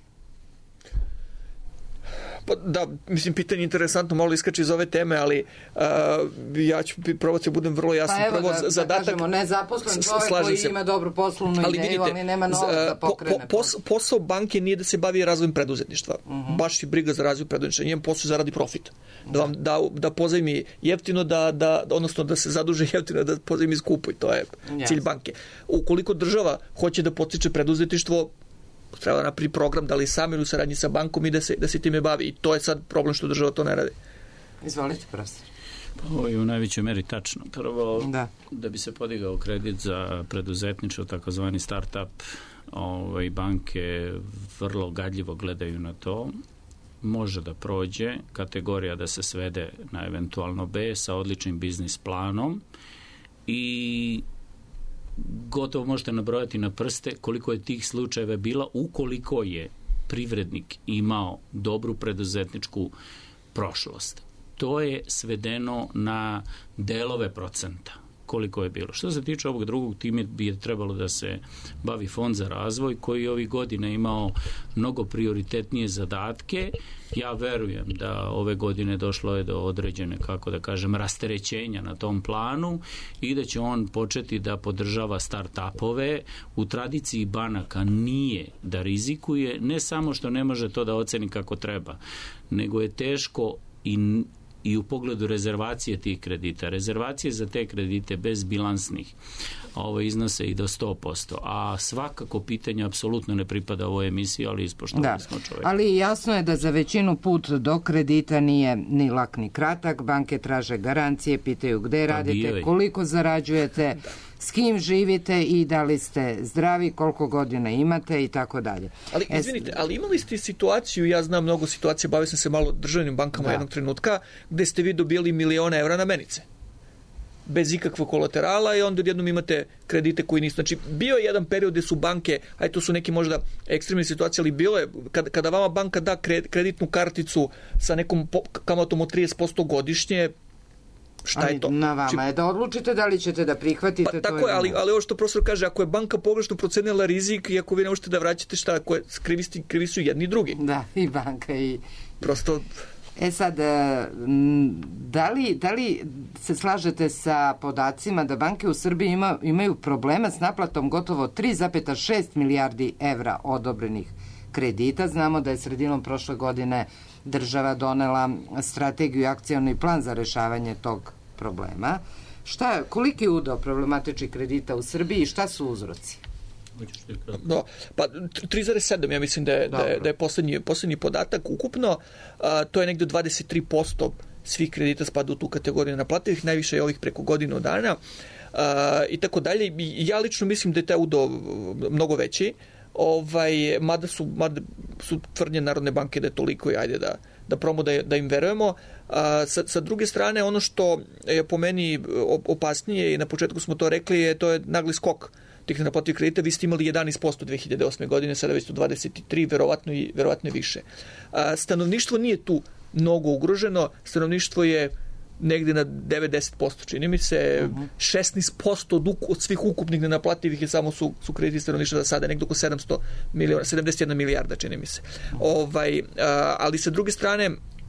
Da, mislim, pitanje je interesantno, malo iskače iz ove teme, ali ja ću probati da budem vrlo jasan. Pa evo da kažemo, nezaposlen čovjek koji ima dobru poslovnu ideju, ali nema novac da pokrene. Posao banke nije da se bavi razvojem preduzetništva. Baš je briga za razvoj preduzetništva. Njen posao zaradi profit. Da pozajmi jeftino, odnosno da se zaduže jeftino, da pozajmi skupo, i to je cilj banke. Ukoliko država hoće da podstiče preduzetništvo, treba da napravi program, da li sam ili u saradnji sa bankom, i da se time bavi. I to je sad problem što država to ne radi. Izvolite, profesor. Ovo je u najvećoj meri tačno. Prvo, da bi se podigao kredit za preduzetništvo, takozvani start-up, banke vrlo gadljivo gledaju na to. Može da prođe, kategorija da se svede na eventualno B sa odličnim biznis planom i gotovo možete nabrojati na prste koliko je tih slučajeva bilo, ukoliko je privrednik imao dobru preduzetničku prošlost. To je svedeno na delove procenta koliko je bilo. Što se tiče ovog drugog, time bi trebalo da se bavi Fond za razvoj, koji ovih godina imao mnogo prioritetnije zadatke. Ja verujem da ove godine došlo je do određene, kako da kažem, rasterećenja na tom planu i da će on početi da podržava start-upove. U tradiciji banaka nije da rizikuje, ne samo što ne može to da oceni kako treba, nego je teško i u pogledu rezervacije tih kredita. Rezervacije za te kredite bez bilansnih iznose i do 100%. A svakako pitanje apsolutno ne pripada ovoj emisiji, ali ispoštovali smo čovjeka. Ali jasno je da za većinu put do kredita nije ni lak ni kratak. Banke traže garancije, pitaju gde radite, koliko zarađujete, s kim živite i da li ste zdravi, koliko godina imate i tako dalje. Ali izvinite, ali imali ste situaciju, ja znam mnogo situacija, bavio sam se malo državnim bankama jednog trenutka, gde ste vi dobili milione evra na menice. bez ikakvog kolaterala i onda odjednom imate kredite koji nisu. Znači, bio je jedan period gde su banke, to su neki možda ekstremne situacije, ali bilo je, kada vama banka da kreditnu karticu sa nekom kamatom od 30% godišnje, šta je to? Na vama je da odlučite da li ćete da prihvatite. Tako je, ali ovo što profesor kaže, ako je banka pogrešno procenila rizik i ako vi ne možete da vraćate, šta, krivi su jedni i drugi. Da, i banka i... Prosto... Sad, da li se slažete sa podacima da banke u Srbiji imaju problema s naplatom gotovo 3,6 milijardi evra odobrenih kredita? Znamo da je sredinom prošle godine država donela strategiju i akcioni plan za rešavanje tog problema. Koliki je udeo problematičnih kredita u Srbiji i šta su uzroci? No, pa 3,7 ja mislim da je poslednji podatak ukupno, to je negde 23% svih kredita spada u tu kategoriju naplativih, najviše je ovih preko godinu dana i tako dalje. Ja lično mislim da je taj udeo mnogo veći, mada su tvrdnje Narodne banke da je toliko i ajde da promo da im verujemo. Sa druge strane, ono što je po meni opasnije i na početku smo to rekli, to je nagli skok tih nenaplativih kredita. Vi ste imali 11% 2008. godine, sada već 23%, verovatno i više. Stanovništvo nije tu mnogo ugroženo, stanovništvo je negde na 9-10%, čini mi se. 16% od svih ukupnih nenaplativih je samo su krediti stanovništva za sada, negde oko 71 milijarda, čini mi se. Ali sa druge strane,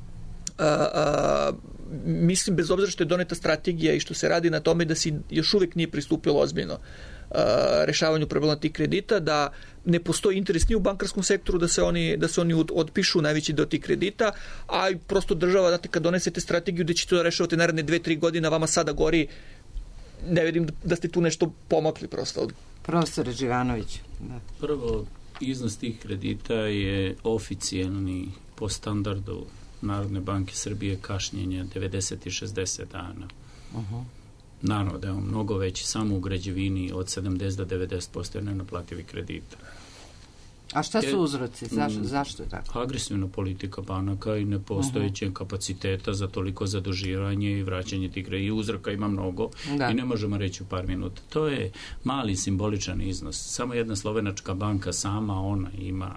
mislim, bez obzira što je doneta strategija i što se radi na tome da se još uvek nije pristupilo ozbiljno rešavanju problema tih kredita, da ne postoji interes ni u bankarskom sektoru da se oni otpišu najveći deo tih kredita, a i prosto država, znate, kad donesete strategiju da ćete to da rešavate naredne 2-3 godine, vama sada gori, ne vidim da ste tu nešto pomakli prosto. Profesor Živanović. Da. Prvo, iznos tih kredita je oficijalni po standardu Narodne banke Srbije kašnjenje 90 i 60 dana. Naravno da je on mnogo veći samo u građevini od 70 do 90% nenaplativih kredita. A šta su uzroci? Zašto je tako? Agresivna politika banaka i nepostojeće kapaciteta za toliko zaduživanje i vraćanje tih kredita. I uzroka ima mnogo i ne možemo reći u par minuta. To je mali simboličan iznos. Samo jedna slovenačka banka sama, ona ima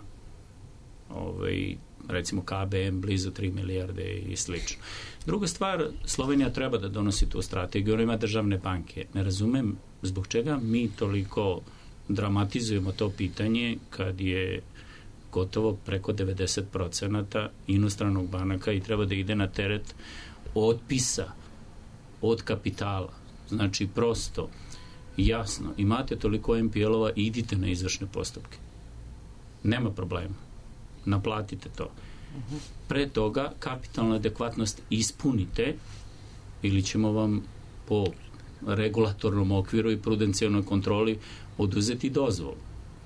recimo KBM blizu 3 milijarde i slično. Druga stvar, Slovenija treba da donosi tu strategiju, ona ima državne banke. Ne razumem zbog čega mi toliko dramatizujemo to pitanje kad je gotovo preko 90% inostranog banaka i treba da ide na teret otpisa od kapitala. Znači, prosto, jasno, imate toliko MPL-ova, idite na izvršne postupke. Nema problema. Naplatite to. Pre toga kapitalna adekvatnost ispunite ili ćemo vam po regulatornom okviru i prudencijalnoj kontroli oduzeti dozvolu.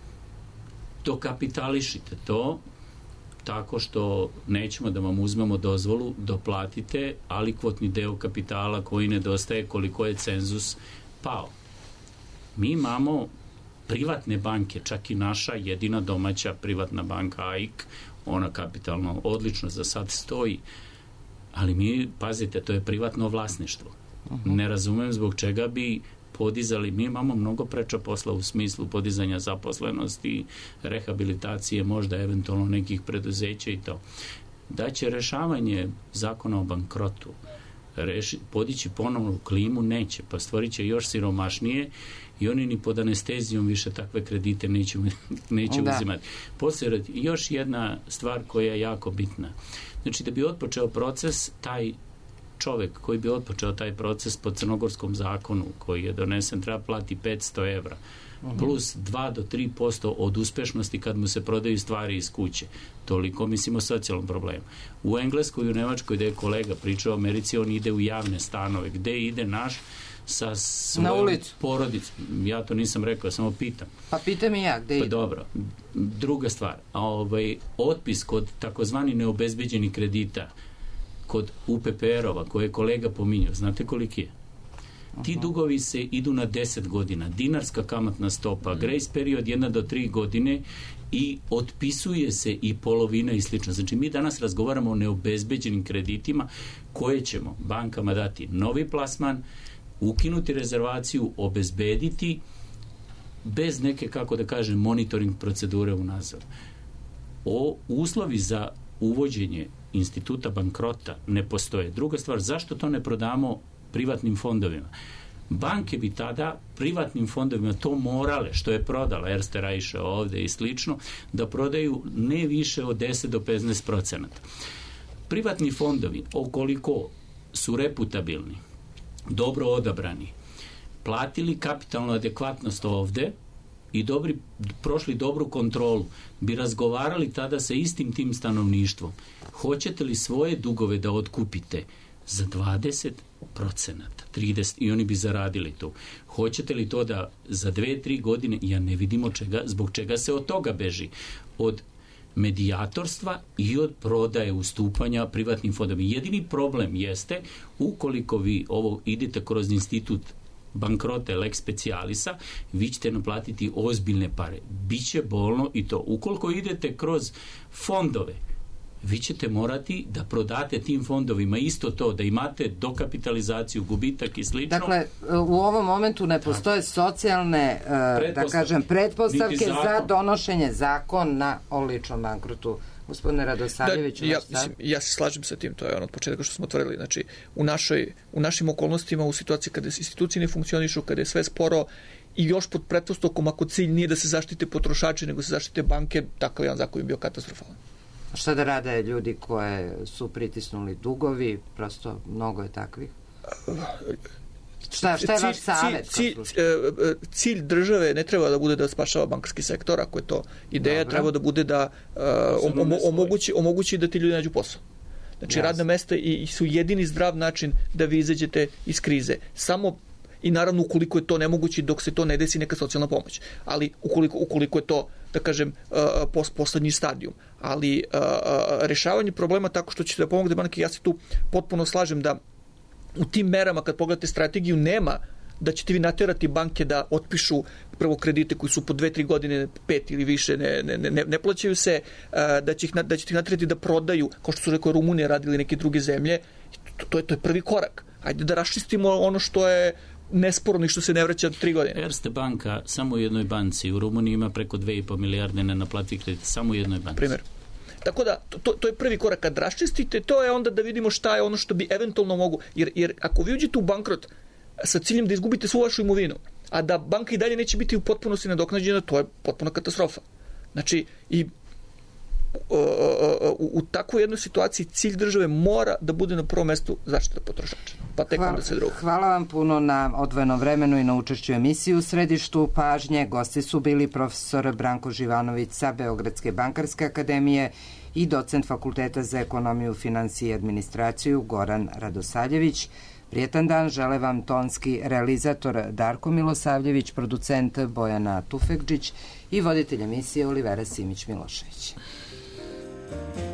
Dokapitališite to tako što nećemo da vam uzmemo dozvolu, doplatite alikvotni deo kapitala koji nedostaje koliko je cenzus pao. Mi imamo privatne banke, čak i naša jedina domaća privatna banka AIK, ona kapitalno odlično za sad stoji, ali mi, pazite, to je privatno vlasništvo. Ne razumem zbog čega bi podizali, mi imamo mnogo preča posla u smislu podizanja zaposlenosti, rehabilitacije, možda eventualno nekih preduzeća i to. Da će rešavanje zakona o bankrotu podići ponovno klimu, neće, pa stvorit će još siromašnije i oni ni pod anestezijom više takve kredite neće uzimati. Poslije, još jedna stvar koja je jako bitna. Znači, da bi otpočeo proces, taj čovek koji bi otpočeo taj proces po crnogorskom zakonu koji je donesen treba plati 500 evra plus 2 do 3% od uspešnosti kad mu se prodaju stvari iz kuće. Toliko mislimo o socijalnom problemu. U Engleskoj i u Nemačkoj, gde je kolega pričao o Americi, on ide u javne stanove. Gde ide naš sa svojom porodicom? Ja to nisam rekao, samo pitam. Pa pitam i ja, gde ide? Pa dobro. Druga stvar, otpis kod takozvani neobezbeđenih kredita kod UPPR-ova, koje je kolega pominjao, znate koliki je? Ti dugovi se idu na 10 godina. Dinarska kamatna stopa, grace period 1 do 3 godine i otpisuje se i polovina i slično. Znači, mi danas razgovaramo o neobezbeđenim kreditima koje ćemo bankama dati novi plasman, ukinuti rezervaciju, obezbediti bez neke, kako da kažem, monitoring procedure unazad. Uslovi za uvođenje instituta bankrota ne postoje. Druga stvar, zašto to ne prodamo privatnim fondovima? Banke bi tada privatnim fondovima to morale, što je prodala Erste Reiche ovde i slično, da prodaju ne više od 10 do 15%. Privatni fondovi, okoliko su reputabilni, dobro odabrani, platili kapitalnu adekvatnost ovde i prošli dobru kontrolu, bi razgovarali tada sa istim tim stanovništvom. Hoćete li svoje dugove da otkupite za 20%, 30%, i oni bi zaradili tu. Hoćete li to da za 2-3 godine, ja ne vidimo zbog čega se od toga beži. Od medijatorstva i od prodaje ustupanja privatnim fondovima. Jedini problem jeste, ukoliko vi ovo idete kroz institut bankrota lex specialisa, vi ćete naplatiti ozbiljne pare. Biće bolno i to. Ukoliko idete kroz fondove, vi ćete morati da prodate tim fondovima isto to, da imate dokapitalizaciju, gubitak i slično. Dakle, u ovom momentu ne postoje socijalne, da kažem, pretpostavke za donošenje zakona o ličnom bankrotu. Gospodine Radosavljević, ja se slažem sa tim, to je ono od početka što smo otvorili. Znači, u našim okolnostima, u situaciji kada institucije ne funkcionišu, kada je sve sporo i još pod pretpostavkom, ako cilj nije da se zaštite potrošači, nego se zaštite banke, takav jedan zakon je bio katastrofalan. Šta da rade ljudi koje su pritisnuli dugovi? Prosto mnogo je takvih. Šta je vaš savjet? Cilj države ne treba da bude da spašava bankarski sektor, ako je to ideja, treba da bude da omogući da ti ljudi nađu posao. Znači, radna mesta su jedini zdrav način da vi izađete iz krize. Samo i naravno ukoliko je to nemoguće, dok se to ne desi, neka socijalna pomoć. Ali ukoliko je to, da kažem, poslednji stadijum. Ali rešavanje problema tako što ćete da pomogne banke, ja se tu potpuno slažem da u tim merama, kad pogledate strategiju, nema da ćete vi naterati banke da otpišu prvo kredite koji su po 2-3 godine, 5 ili više, ne plaćaju se, da ćete ih naterati da prodaju, kao što su rekao Rumunija radili neke druge zemlje. To je prvi korak. Ajde da raščistimo ono što je nesporno i što se ne vraća 3 godine. Erste banka samo u jednoj banci, u Rumuniji ima preko 2,5 milijarde nenaplativih kredita, samo u jednoj banci. Primer. Tako da, to je prvi korak. Kad raščistite, to je onda da vidimo šta je ono što bi eventualno mogu. Jer ako vi uđete u bankrot sa ciljem da izgubite svu vašu imovinu, a da banka i dalje neće biti u potpunosti nadoknađena, to je potpuna katastrofa. Znači, i u takvoj jednoj situaciji cilj države mora da bude na prvom mestu zaštita potrošača. Pa tek onda sve drugo. Hvala vam puno na odvojenom vremenu i na učešću emisiji. U središtu pažnje gosti su bili profesor Branko Živanović sa Beogradske bankarske akademije i docent Fakulteta za ekonomiju, finansije i administraciju Goran Radosavljević. Prijetan dan žele vam tonski realizator Darko Milosavljević, producent Bojana Tufekđić i voditelj emisije Olivera Simić-Milošević.